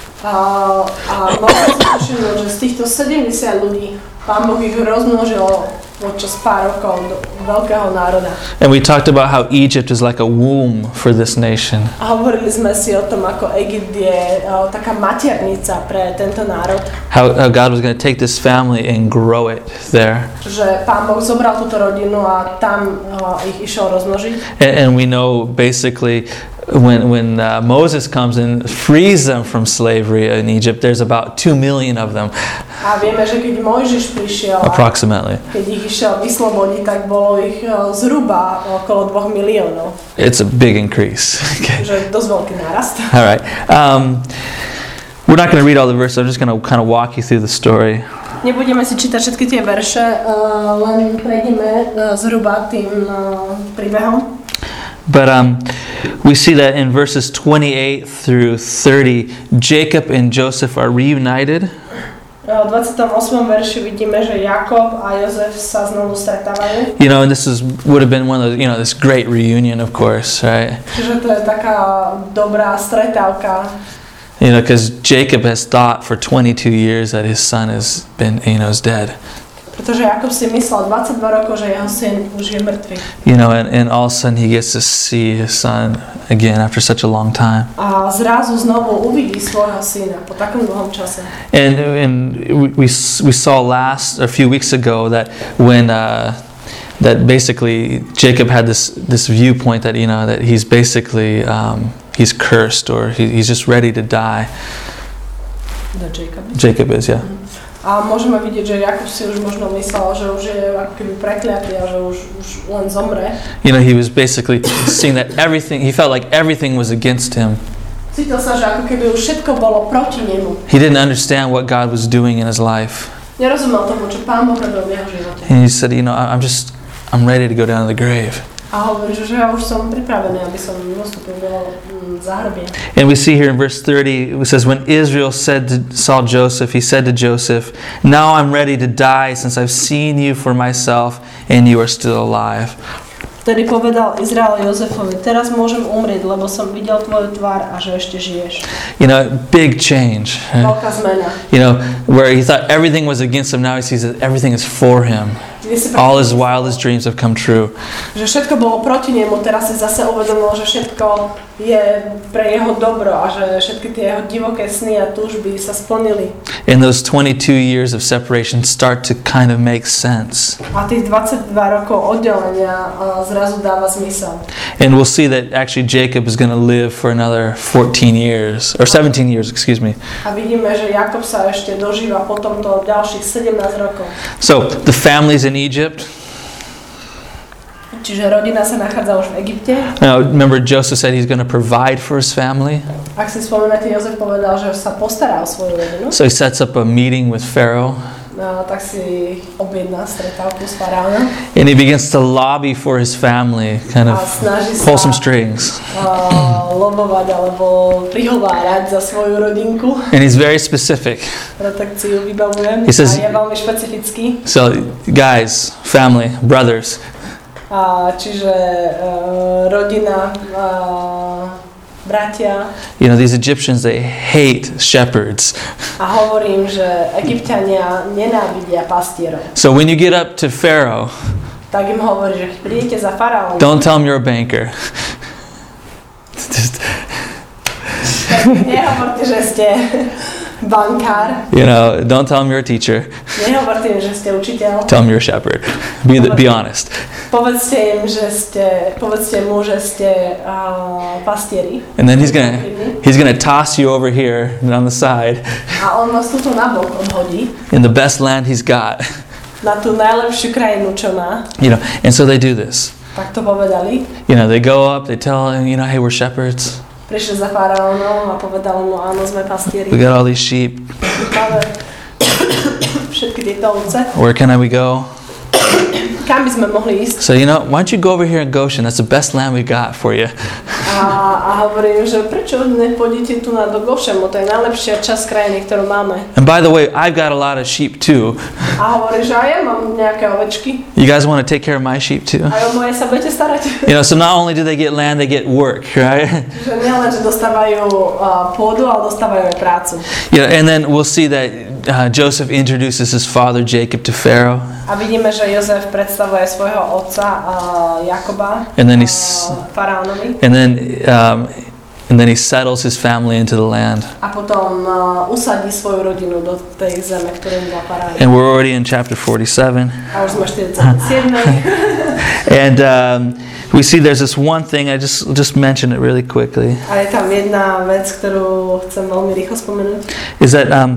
S2: A, a môžeme si všimnúť, že z týchto sedemdesiat ľudí Pán Boh ich rozmnožil počas pár rokov do veľkého národa.
S1: And we talked about how Egypt is like a womb for this nation.
S2: A hovorili sme si o tom, ako Egypt je uh, taká maternica pre tento národ.
S1: How, how God was going to take this family and grow it there.
S2: Že Pán Boh zobral túto rodinu a tam uh, ich išiel rozmnožiť.
S1: And, and we know basically when when uh, Moses comes and frees them from slavery in Egypt, there's about two million of them.
S2: A vieme, že keď Mojžiš prišiel a
S1: Approximately.
S2: keď ich išiel vyslobodiť, tak bolo ich uh, zhruba okolo dvoch miliónov.
S1: It's a big increase. Okay.
S2: Že dosť veľký nárast.
S1: All right. Um, we're not going to read all the verses. I'm just going to kind of walk you through the story.
S2: Nebudeme si čítať všetky tie verše, uh, len prejdeme uh, zhruba tým uh, príbehom.
S1: But um, we see that in verses twenty-eight through thirty, Jacob and Joseph are reunited.
S2: V dvadsiatom ôsmom verši vidíme, že Jakob a Jozef sa znovu stretávajú.
S1: You know, and this is would have been one of the, you know, this great reunion, of course, right?
S2: Čiže to je taká dobrá stretávka.
S1: You know, because Jacob has thought for twenty-two years that his son has been, you know, is dead.
S2: Pretože Jakob si myslel dvadsaťdva rokov, že jeho syn už je mŕtvy.
S1: You know, and, and all of a sudden he gets to see his son again after such a long time.
S2: A zrazu znovu uvidí svojho syna po takom dlhom čase.
S1: And and we we saw last a few weeks ago that when uh, that basically Jacob had this this viewpoint that, you know, that he's basically um, he's cursed or he, he's just ready to die.
S2: No, Jacob.
S1: Jacob is, yeah.
S2: A môžeme vidieť, že Jakub si už možno myslel, že už je ako keby prekliatý a že už, už len zomre.
S1: You know, he was basically seeing that everything, he felt like everything was against him.
S2: Cítil sa, že ako keby už všetko bolo proti nemu.
S1: He didn't understand what God was doing in his life.
S2: Nerozumel tomu, čo Pán Boh robil v jeho živote.
S1: And he said, you know, I'm just, I'm ready to go down to the grave.
S2: A A hovorí, že ja už som pripravený, aby som nastúpil do záhrobia.
S1: And we see here in verse thirty, it says, when Israel said to, saw Joseph, he said to Joseph, now I'm ready to die since I've seen you for myself and you are still alive.
S2: Vtedy povedal Izrael Jozefovi, teraz môžem umrieť, lebo som videl tvoju tvár a že ešte žiješ.
S1: You know, big change.
S2: Veľká zmena.
S1: You know, where he thought everything was against him, now he sees that everything is for him. All his wildest dreams have come true.
S2: Že všetko bolo proti nemu, teraz si zase uvedomil, že všetko je pre jeho dobro a že všetky tie jeho divoké sny a túžby sa splnili.
S1: And those twenty-two years of separation start to kind of make sense.
S2: A tých dvadsaťdva rokov oddelenia zrazu dáva zmysel.
S1: And we'll see that actually Jacob is going to live for another fourteen years, or seventeen years, excuse me.
S2: A vidíme, že Jakob sa ešte dožíva potom to ďalších sedemnásť rokov.
S1: So, the families in Egypt.
S2: Čiže rodina sa nachádza už v Egypte.
S1: Now, remember Joseph said he's going to provide for his family.
S2: Ak si spomínate, Jozef povedal, že sa postará o svoju rodinu.
S1: So he sets up a meeting with Pharaoh.
S2: No, tak si objedná stretávku s faraónom.
S1: And he begins to lobby for his family, kind of pull some strings.
S2: Uh, lobovať alebo prihovárať za svoju rodinku.
S1: And he's very specific.
S2: Protekciu vybavujem.
S1: He says,
S2: a je veľmi špecifický.
S1: So, guys, family, brothers.
S2: Uh, čiže uh, rodina, uh, bratia.
S1: You know, these Egyptians, they hate shepherds.
S2: A hovorím, že Egypťania nenávidia pastierov.
S1: So when you get up to Pharaoh,
S2: tak im hovorí, že prídete za faraónom.
S1: Don't tell him you're a banker.
S2: Nehovorte, že ste bankár.
S1: You know, don't tell him you're a teacher.
S2: Nehovorte im, že ste učiteľ.
S1: Tell him you're a shepherd. Be the, be honest.
S2: Povedzte im, že ste, povedzte mu, že ste uh, pastieri.
S1: And then he's gonna he's gonna toss you over here on the side.
S2: A on vás tuto nabok odhodí.
S1: In the best land he's got.
S2: Na tú najlepšiu krajinu, čo má.
S1: You know, and so they do this.
S2: Tak to povedali.
S1: You know, they go up, they tell him, you know, hey, we're shepherds.
S2: Prišli za faraónom a povedali mu, áno, sme pastieri.
S1: We got all these sheep.
S2: Máme všetky tieto ovce.
S1: Where can I we go?
S2: Kam by sme mohli ísť?
S1: So, you know, why don't you go over here in Goshen? That's the best land we got for you.
S2: A, a hovorím, že prečo nepôjdete tu na do Gošenu? To je najlepšia časť krajiny, ktorú máme.
S1: And by the way, I've got a lot of sheep too.
S2: A hovorí, že aj ja mám nejaké ovečky.
S1: You guys want to take care of my sheep too?
S2: A o moje sa budete starať.
S1: You know, so not only do they get land, they get work, right?
S2: Že nielen, že dostávajú uh, pôdu, ale dostávajú aj prácu.
S1: You know, and then we'll see that uh, Joseph introduces his father Jacob to Pharaoh.
S2: A vidíme, že Jozef predstavuje svojho otca uh, Jakoba
S1: and then he's,
S2: uh, faraónovi.
S1: And then um, and then he settles his family into the land.
S2: A potom uh, usadí svoju rodinu do tej zeme, ktorú mu dal faraón.
S1: And we're already in chapter forty-seven.
S2: A už sme štyridsiatej siedmej.
S1: And um, we see there's this one thing, I just just mention it really quickly.
S2: A je tam jedna vec, ktorú chcem veľmi rýchlo spomenúť.
S1: Is that um,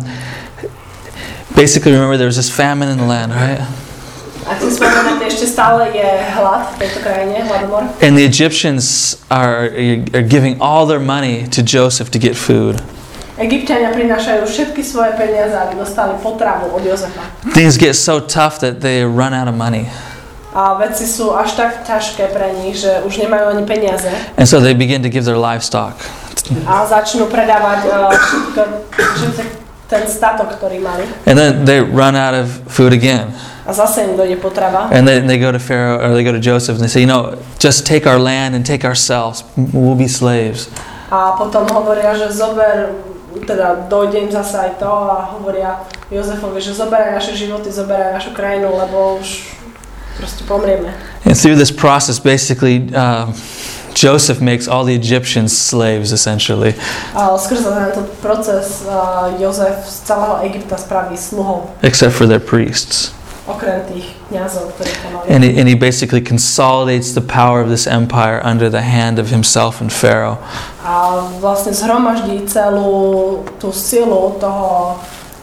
S1: basically, remember, there was this famine in the land, right?
S2: Ak si spomínate, ešte stále je hlad v tejto krajine, hladomor.
S1: And the Egyptians are, are giving all their money to Joseph to get food.
S2: Egypťania prinášajú všetky svoje peniaze, aby dostali potravu od Jozefa.
S1: Things get so tough that they run out of money.
S2: A veci sú až tak ťažké pre nich, že už nemajú ani peniaze.
S1: And so they begin to give their livestock.
S2: A začnú predávať uh, všetko, všetko, ten statok, ktorý mali.
S1: And then they run out of food again.
S2: A zase im dojde potrava.
S1: And then they go to Pharaoh, or they go to Joseph, and they say, you know, just take our land and take ourselves. We'll be slaves.
S2: A potom hovoria, že zober, teda dojde im zase aj to a hovoria Jozefovi, že zoberaj naše životy, zoberaj našu krajinu, lebo už proste pomrieme.
S1: And through this process, basically, uh, Joseph makes all the Egyptians slaves, essentially.
S2: A skrze tento proces uh, Jozef z celého Egypta spraví sluhov.
S1: Except for their priests.
S2: Okrem tých kňazov, ktorí to mali.
S1: And he, and he basically consolidates the power of this empire under the hand of himself and Pharaoh.
S2: A vlastne zhromaždí celú tú silu toho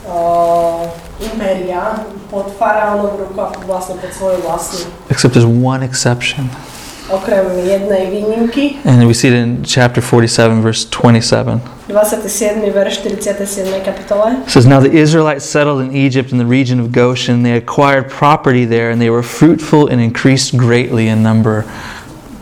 S2: uh, impéria pod faraónovú ruku a vlastne pod svoju vlastnú.
S1: Except there's one exception.
S2: Okrem jednej výnimky.
S1: And we see it in chapter forty-seven, verse twenty-seven.
S2: dvadsiaty siedmy verš štyridsiatej siedmej kapitole.
S1: It says, now the Israelites settled in Egypt in the region of Goshen. They acquired property there and they were fruitful and increased greatly in number.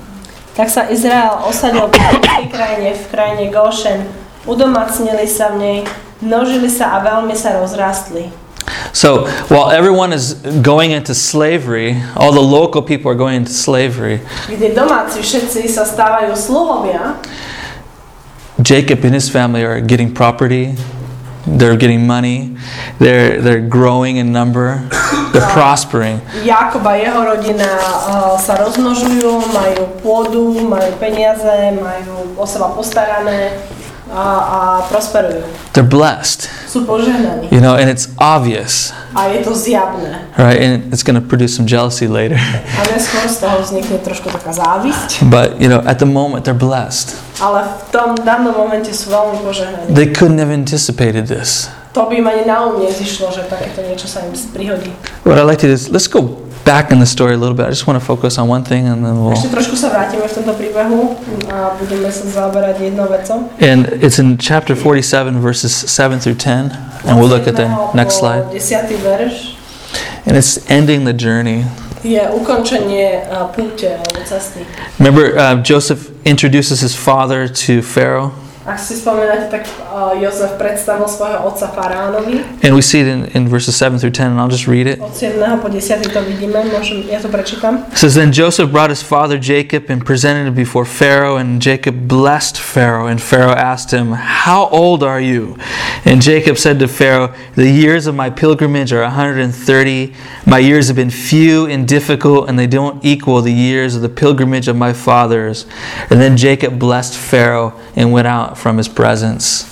S2: Tak sa Izrael osadil v egyptskej krajine, v krajine Gošen. Udomacnili sa v nej, množili sa a veľmi sa rozrástli.
S1: So, while everyone is going into slavery, all the local people are going into slavery.
S2: Kde domáci všetci sa stávajú sluhovia,
S1: Jacob and his family are getting property. They're getting money. They're they're growing in number. They're prospering.
S2: Jakob a jeho rodina uh, sa rozmnožujú, majú pôdu, majú peniaze, majú o seba postarané a, a prosperujú.
S1: They're blessed.
S2: Sú požehnaní.
S1: You know, and it's obvious.
S2: A je to zjavné.
S1: Right? And it's going to produce some jealousy later.
S2: A neskôr z toho vznikne trošku taká závisť.
S1: But, you know, at the moment they're blessed.
S2: Ale v tom danom momente sú veľmi požehnaní.
S1: They couldn't have anticipated this.
S2: To by im ani na um nezišlo, že takéto niečo sa im prihodí.
S1: What I'd like to do is, let's go back in the story a little bit. I just want to focus on one thing and then we'll...
S2: Ešte trošku sa vrátime v tomto príbehu a budeme sa zaoberať jednou vecou.
S1: And it's in chapter forty-seven, verses seven through ten. And we'll look at the next slide.
S2: desiaty verš.
S1: And it's ending the journey.
S2: Je ukončenie uh, púte alebo cesty.
S1: Remember, uh, Joseph introduces his father to Pharaoh.
S2: Ak si spomínate, tak uh, Jozef predstavil svojho otca Faraónovi.
S1: And we see it in, in verses seven through ten, and I'll just read it.
S2: Od siedmeho po desiaty to vidíme, môžem, ja to prečítam.
S1: It says, Then Joseph brought his father Jacob and presented him before Pharaoh, and Jacob blessed Pharaoh. And Pharaoh asked him, How old are you? And Jacob said to Pharaoh, The years of my pilgrimage are one hundred thirty. My years have been few and difficult, and they don't equal the years of the pilgrimage of my fathers. And then Jacob blessed Pharaoh and went out from his presence.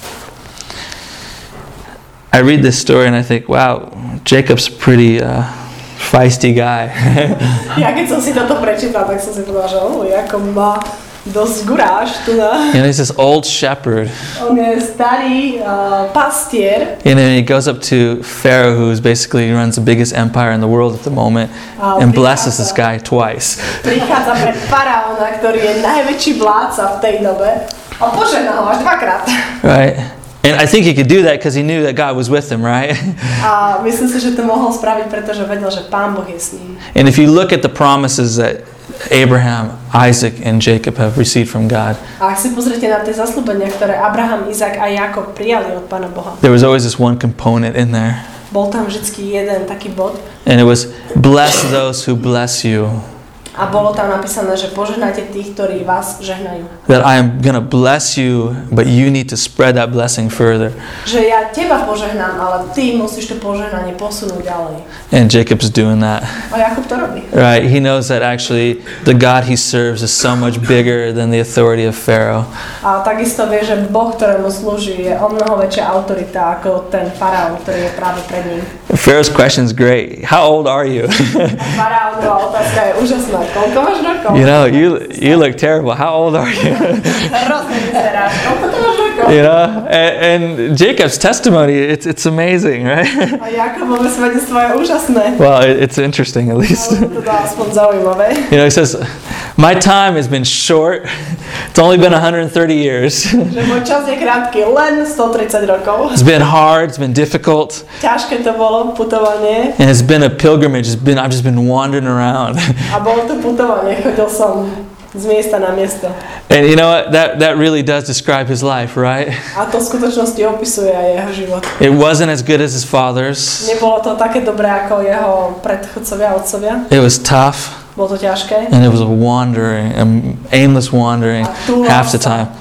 S1: I read this story and I think, wow, Jacob's a pretty uh, feisty guy.
S2: Ja keď som si toto prečítal, tak som si povedal, že oh, Jakob má dosť guráž tu na.
S1: And he's this old shepherd.
S2: On je starý uh, pastier.
S1: And then he goes up to Pharaoh, who's basically runs the biggest empire in the world at the moment, and blesses this guy twice.
S2: Prichádza pred faraóna, ktorý je najväčší vládca v tej dobe. A požehnal ho až dvakrát.
S1: Right? And I think he could do that because he knew that God was with him, right?
S2: A myslím si, že to mohol spraviť, pretože vedel, že Pán Boh je s ním.
S1: And if you look at the promises that Abraham, Isaac, and Jacob have received from God,
S2: a ak si pozrite na tie zasľúbenia, ktoré Abraham, Izák a Jakob prijali od Pána Boha,
S1: there was always this one component in there.
S2: Bol tam vždycky jeden taký bod.
S1: And it was, bless those who bless you.
S2: A bolo tam napísané, že požehnajte tých, ktorí vás žehnajú.
S1: That I am going to bless you, but you need to spread that blessing further.
S2: Že ja teba požehnám, ale ty musíš to požehnanie posunúť ďalej.
S1: And Jacob's doing that.
S2: A Jakub to robí.
S1: Right, he knows that actually the God he serves is so much bigger than the authority of Pharaoh.
S2: A takisto vie, že Boh, ktorému slúži, je o mnoho väčšia autorita ako ten faraón, ktorý je práve pred ním.
S1: Pharaoh's question is great. How old are you?
S2: Faraónova otázka je úžasná. Koľko máš rokov?
S1: You know, you you look terrible. How old are you?
S2: Hrozne vyzeráš. Koľko to máš rokov?
S1: You know, and, and Jacob's testimony, it's it's amazing, right?
S2: A Jakobové svedectvo je úžasné.
S1: Well, it, it's interesting at least.
S2: Ale to dá aspoň zaujímavé.
S1: You know, he says, my time has been short. It's only been one hundred thirty years.
S2: Že môj čas je krátky, len stotridsať rokov.
S1: It's been hard, it's been difficult.
S2: Ťažké to bolo, putovanie.
S1: And it's been a pilgrimage. It's been I've just been wandering around.
S2: A bolo to putovanie, chodil som z miesta na miesto.
S1: And you know what? That that really does describe his life, right?
S2: A to v skutočnosti opisuje aj jeho život.
S1: It wasn't as good as his father's.
S2: Nebolo to také dobré ako jeho predchodcovia, otcovia.
S1: It was tough.
S2: Bolo to ťažké.
S1: And it was a wandering, um, aimless wandering half the time.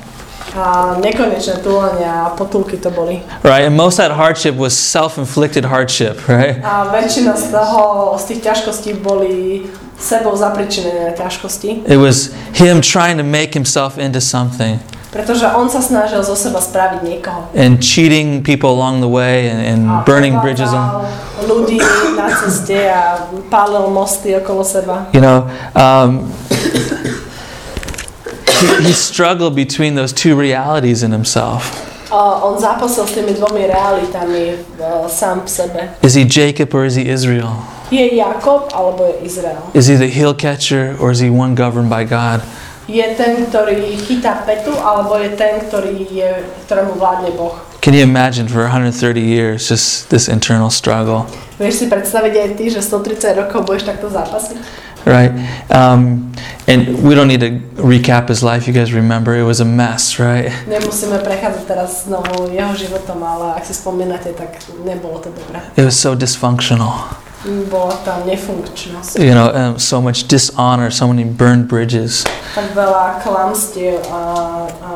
S2: A nekonečné túlania a potulky to boli.
S1: Right, and most of that hardship was self-inflicted hardship, right?
S2: A väčšina z toho, z tých ťažkostí boli sebou zapričinené ťažkosti.
S1: It was him trying to make himself into something.
S2: Pretože on sa snažil zo seba spraviť niekoho.
S1: And cheating people along the way and, and burning bridges on.
S2: Ľudí na ceste a pálil mosty okolo seba.
S1: You know, um, he, he struggled between those two realities in himself.
S2: Uh, on zápasil s tými dvomi realitami uh, sám v sebe.
S1: Is he Jacob or is he Israel?
S2: Je Jakob alebo je Izrael?
S1: Is he the heel catcher or is he one governed by God?
S2: Je ten, ktorý chytá petu, alebo je ten, ktorý je, ktorému vládne Boh?
S1: Can you imagine for one hundred thirty years just this internal struggle?
S2: Vieš si predstaviť aj ty, že stotridsať rokov budeš takto zápasiť?
S1: right? Um, and we don't need to recap his life. You guys remember it was a mess, right?
S2: Nemusíme prechádzať teraz znovu jeho životom, ale ak si spomínate, tak nebolo to dobré.
S1: It was so dysfunctional.
S2: Bola tam nefunkčnosť.
S1: You know, um, so much dishonor, so many burned bridges.
S2: Tak veľa klamstiev a, a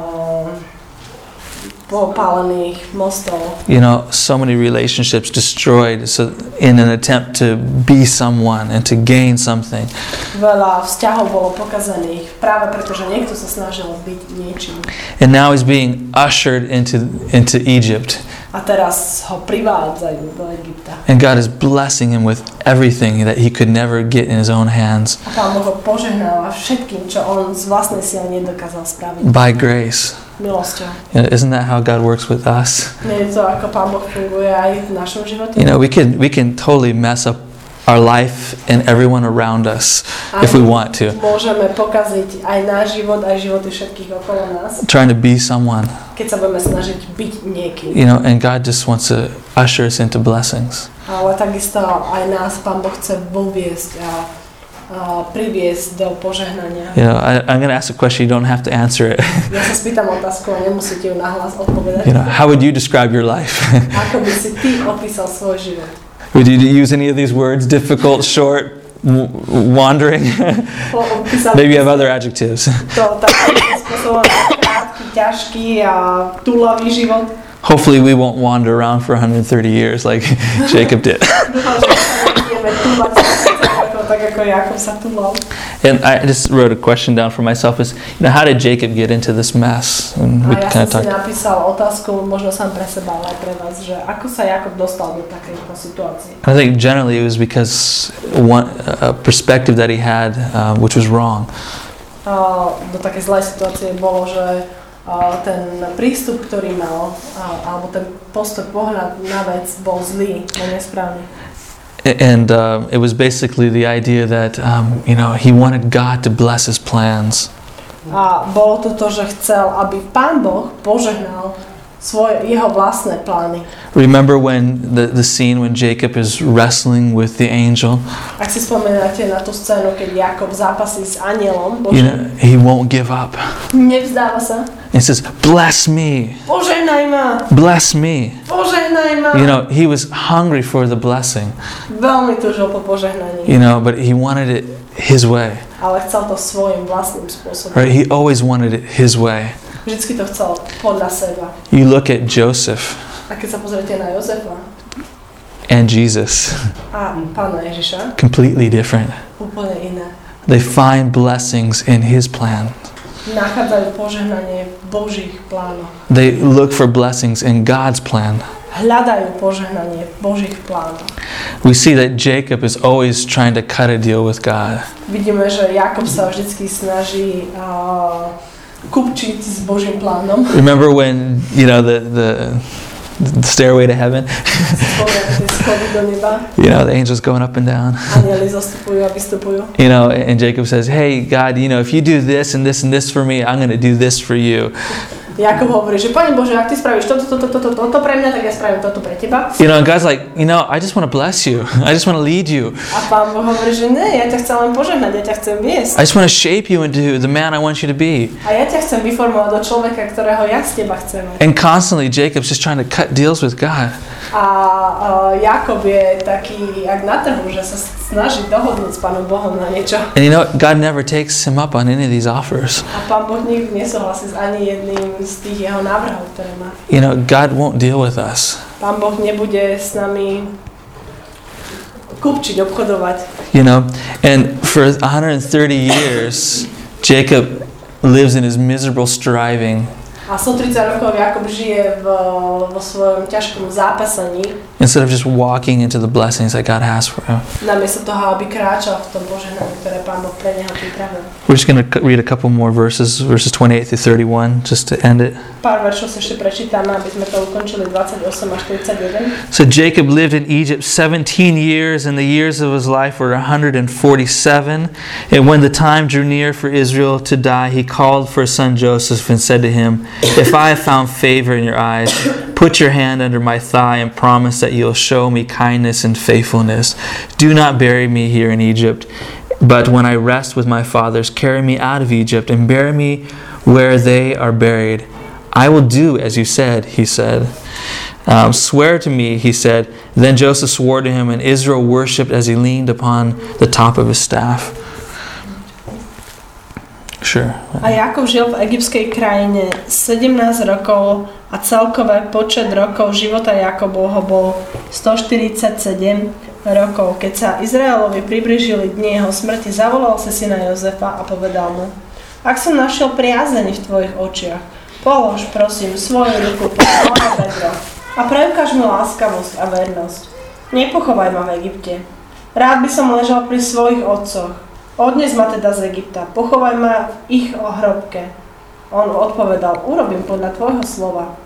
S2: popálených mostov.
S1: You know, so many relationships destroyed so in an attempt to be someone and to gain something.
S2: Veľa vzťahov bolo pokazaných práve preto, že niekto sa snažil byť niečím.
S1: And now he's being ushered into into Egypt.
S2: A teraz ho privádzajú do Egypta.
S1: And God is blessing him with everything that he could never get in his own hands.
S2: A Pán Boh ho požehnáva všetkým, čo on z vlastnej sily nedokázal spraviť.
S1: By grace.
S2: Milosťou.
S1: You know, isn't that how God works with us?
S2: Nie je to, ako Pán Boh funguje aj v našom živote?
S1: You know, we can we can totally mess up our life and everyone around us if we want to.
S2: Môžeme pokaziť aj náš život, aj životy všetkých okolo nás.
S1: Trying to be someone.
S2: Keď sa budeme snažiť byť niekým.
S1: You know, and God just wants to usher us into blessings.
S2: Ale takisto aj nás Pán Boh chce voviesť a, a priviesť do požehnania.
S1: You know, I, I'm going to ask a question. You don't have to answer it.
S2: Ja sa spýtam otázku a nemusíte ju nahlas odpovedať.
S1: You know, how would you describe your life?
S2: Ako by si ty opísal svoj život?
S1: Would you use any of these words? Difficult, short, w- wandering? Maybe you have other adjectives.
S2: To takým spôsobom krátky, ťažký a túlavý život.
S1: Hopefully we won't wander around for one hundred thirty years like Jacob did.
S2: Dúfam, že sa nebudeme túlať tak ako Jakub sa túlal.
S1: And I just wrote a question down for myself is, you know, how did Jacob get into this mess? And we
S2: A ja
S1: kind of
S2: som si
S1: talked.
S2: napísal otázku, možno sám pre seba, ale aj pre vás, že ako sa Jakub dostal do takejto situácie.
S1: I think generally it was because one a perspective that he had, uh, which was wrong.
S2: Uh, do takej zlej situácie bolo, že uh, ten prístup, ktorý mal, uh, alebo ten postoj, pohľad na vec bol zlý, bol nesprávny.
S1: And uh, it was basically the idea that um, you know, he wanted God to bless his plans.
S2: A bolo to to, že chcel, aby Pán Boh požehnal svoje, jeho vlastné plány.
S1: Remember when the, the scene when Jacob is wrestling with the angel?
S2: Ak si spomínate na tú scénu, keď Jakob zápasí s anielom
S1: You
S2: Božím,
S1: know, he won't give up.
S2: nevzdáva sa.
S1: He says, "Bless me,
S2: Požehnaj ma,
S1: bless me."
S2: požehnaj ma.
S1: You know, he was hungry for the blessing.
S2: Veľmi túžil po požehnaní,
S1: You know, but he wanted it his way.
S2: ale chcel to svojím vlastným spôsobom.
S1: Right? He always wanted it his way.
S2: Vždycky to chcel podľa seba.
S1: You look at Joseph
S2: A keď sa pozriete na Jozefa
S1: and Jesus,
S2: a Pána Ježiša,
S1: completely different.
S2: úplne iné.
S1: They find blessings in his plan.
S2: Nachádzajú požehnanie v Božích plánoch.
S1: They look for blessings in God's plan.
S2: Hľadajú požehnanie v Božích plánoch.
S1: We see that Jacob is always trying to cut a deal with God.
S2: Vidíme, že Jakob sa vždycky snaží uh, kupčiť s Božím plánom.
S1: Remember when, you know, the the, the stairway to heaven?
S2: Spomínate tie schody do neba.
S1: You know, the angels going up and down.
S2: Anieli zostupujú a vystupujú.
S1: You know, and Jacob says, "Hey, God, you know, if you do this and this and this for me, I'm going to do this for you."
S2: Jakob hovorí, že Pane Bože, ak ty spravíš toto, toto, toto, toto pre mňa, tak ja spravím toto pre teba.
S1: You know, and God's like, you know, I just want to bless you. I just want to lead you.
S2: A Pán Boh hovorí, že ne, ja ťa chcem len požehnať, ja ťa chcem viesť.
S1: I just want to shape you into the man I want you to be.
S2: A ja ťa chcem vyformovať do človeka, ktorého ja z teba chcem.
S1: And constantly Jacob's just trying to cut deals with God.
S2: A uh, Jakob je taký, jak na trhu, že sa snaží dohodnúť s Pánom Bohom na niečo.
S1: And you know, God never takes him up on any of these offers.
S2: A Pán Boh nikdy nesúhlasí s ani jedným z tých jeho návrhov, ktoré má.
S1: You know, God won't deal with us.
S2: Pán Boh nebude s nami kupčiť, obchodovať.
S1: You know, and for one hundred thirty years, Jacob lives in his miserable striving.
S2: A stotridsať rokov Jakob žije v, vo svojom ťažkom zápasaní.
S1: Instead of just walking into the blessings that God has for him.
S2: Namiesto toho, aby kráčal v tom požehnaní, ktoré Pán Boh pre neho pripravil.
S1: We're just going to read a couple more verses, verses twenty-eight through thirty-one, just to end it.
S2: Pár veršov sa ešte prečítame, aby sme to ukončili dvadsaťosem až tridsaťjeden.
S1: So Jacob lived in Egypt seventeen years, and the years of his life were one hundred forty-seven. And when the time drew near for Israel to die, he called for his son Joseph and said to him, "If I have found favor in your eyes, put your hand under my thigh and promise that you'll show me kindness and faithfulness. Do not bury me here in Egypt, But when I rest with my fathers, carry me out of Egypt and bury me where they are buried. I will do as you said, he said. Um, swear to me, he said. Then Joseph swore to him, and Israel worshipped as he leaned upon the top of his staff. Sure.
S2: A Jakub žil v egyptskej krajine sedemnásť rokov a celkové počet rokov života Jakobovho bol stoštyridsaťsedem rokov. Keď sa Izraelovi priblížili dni jeho smrti, zavolal si syna Jozefa a povedal mu: Ak som našiel priazeň v tvojich očiach, polož prosím svoju ruku pod moje bedro a preukáž mi láskavosť a vernosť. Nepochovaj ma v Egypte. Rád by som ležal pri svojich otcoch. Odnes ma teda z Egypta, pochovaj ma v ich hrobke. On odpovedal: Urobím podľa tvojho slova.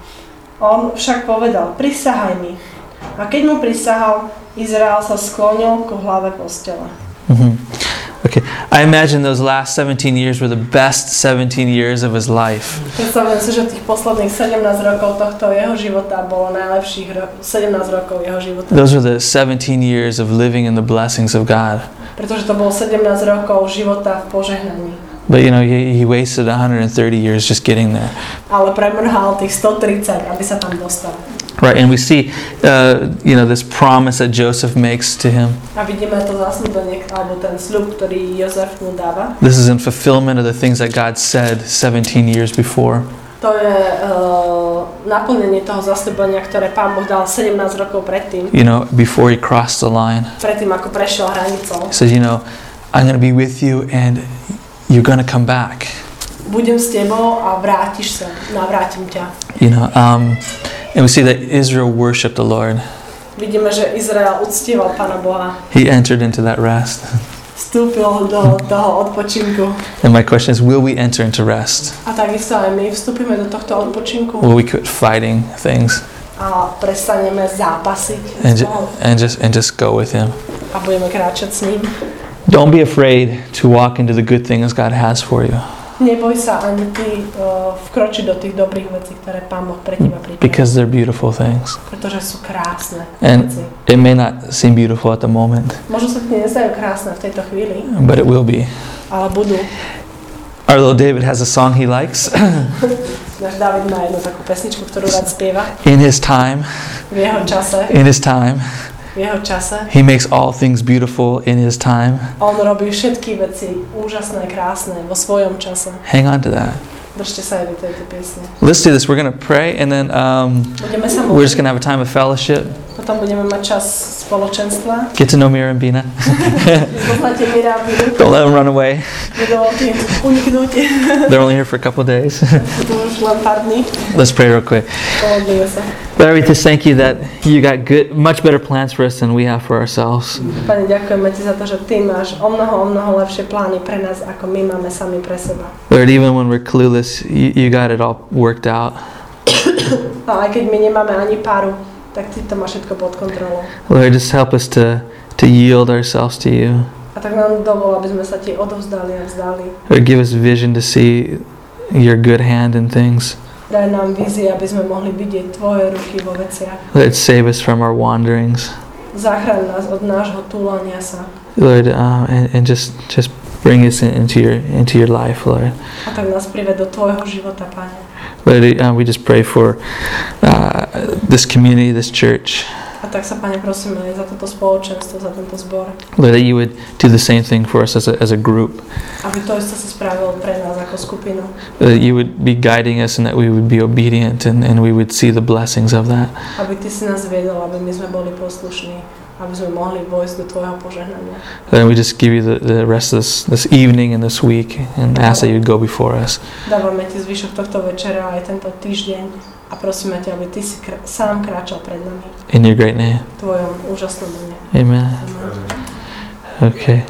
S2: On však povedal: Prisahaj mi. A keď mu prisahal, Izrael sa sklonil ku hlave postele.
S1: Mm-hmm. Okay, I imagine those last seventeen years were the best seventeen years of his life.
S2: Predstavujem si, že tých posledných sedemnásť rokov tohto jeho života bolo najlepších ro- sedemnásť rokov jeho života.
S1: Those were the seventeen years of living in the blessings of God.
S2: Pretože to bolo sedemnásť rokov života v požehnaní.
S1: But you know, he, he wasted one hundred thirty years just getting there.
S2: Ale premrhal tých stotridsať, aby sa tam dostal.
S1: Right, and we see, uh, you know, this promise that Joseph makes to him.
S2: A vidíme to zasľúbenie, alebo ten sľub, ktorý Jozef mu dáva.
S1: This is in fulfillment of the things that God said seventeen years before.
S2: To je uh, naplnenie toho zasľúbenia, ktoré Pán Boh dal sedemnásť rokov predtým.
S1: You know, before he crossed the line.
S2: Predtým, ako prešiel hranicou.
S1: He said, you know, I'm going to be with you and you're going to come back.
S2: Budem s tebou a vrátiš sa, navrátim ťa.
S1: You know, um, and we see that Israel worshipped the Lord.
S2: Vidíme, že Izrael uctieval Pána Boha.
S1: He entered into that rest.
S2: Vstúpil do toho odpočinku.
S1: And my question is, will we enter into rest?
S2: A takisto aj my vstúpime do tohto odpočinku.
S1: Will we quit fighting things
S2: A prestaneme zápasiť
S1: and,
S2: s
S1: ju-
S2: Bohom
S1: and just and just go with him?
S2: a budeme kráčať s ním.
S1: Don't be afraid to walk into the good things God has for you,
S2: Neboj sa ani ty uh, vkročiť do tých dobrých vecí, ktoré Pán Boh pre teba pripravil.
S1: because they're beautiful things.
S2: Pretože sú krásne
S1: And
S2: veci.
S1: it may not seem beautiful at the moment,
S2: Možno sa ti nezdajú krásne v tejto chvíli,
S1: but it will be.
S2: ale budú.
S1: Our little David has a song he likes.
S2: Náš David má jednu takú pesničku, ktorú rád spieva.
S1: In his time,
S2: V jeho čase,
S1: in his time,
S2: v jeho čase.
S1: he makes all things beautiful in his time.
S2: On robí všetky veci úžasné, krásne vo svojom čase.
S1: Hang on to that.
S2: Držte sa aj do tejto piesne.
S1: Let's do this. We're going to pray and then um,
S2: Budeme sa
S1: we're just
S2: modliť,
S1: going to have a time of fellowship.
S2: potom budeme mať čas spoločenstva.
S1: Get to know Mira and Bina.
S2: Poznáte Mira a Bidu,
S1: Don't let them run away.
S2: budú tým uniknúť.
S1: They're only here for a couple of days.
S2: Budú už len pár dní.
S1: Let's pray real quick.
S2: Pomodlíme sa.
S1: Lord, we just thank you that you got good, much better plans for us than we have for ourselves.
S2: Pane, ďakujeme Ti za to, že Ty máš o mnoho, o mnoho lepšie plány pre nás, ako my máme sami pre seba.
S1: Lord, even when we're clueless, you, you got it all worked out.
S2: A aj keď my nemáme ani páru, tak Ty to máš všetko pod kontrolou.
S1: Lord, just help us to, to yield ourselves to you.
S2: A tak nám dovol, aby sme sa Ti odovzdali a vzdali.
S1: Lord, give us vision to see your good hand in things.
S2: Daj nám vízie, aby sme mohli vidieť Tvoje ruky vo veciach.
S1: Lord, save us from our wanderings.
S2: Zachráň nás od nášho túlania sa.
S1: Lord, uh, and, and just just bring us in, into your into your life, Lord.
S2: A tak nás prived do Tvojho života, Pane.
S1: Lord, uh, we just pray for uh, this community, this church.
S2: A tak sa, Pane, prosíme aj za toto spoločenstvo, za tento zbor.
S1: Lord, that you would do the same thing for us as a, as a group.
S2: Aby to isté si spravil pre nás ako skupinu.
S1: That you would be guiding us and that we would be obedient and, and we would see the blessings of that.
S2: Aby Ty si nás viedol, aby my sme boli poslušní, aby sme mohli vojsť do Tvojho požehnania.
S1: And we just give you the, the rest of this, this evening and this week and ask that you would go before us.
S2: Dávame Ti zvyšok tohto večera aj tento týždeň a prosíme ťa, aby Ty si kr- sám kráčal pred nami.
S1: In your great name.
S2: V Tvojom úžasnom mene.
S1: Amen.
S2: Amen.
S1: Okay.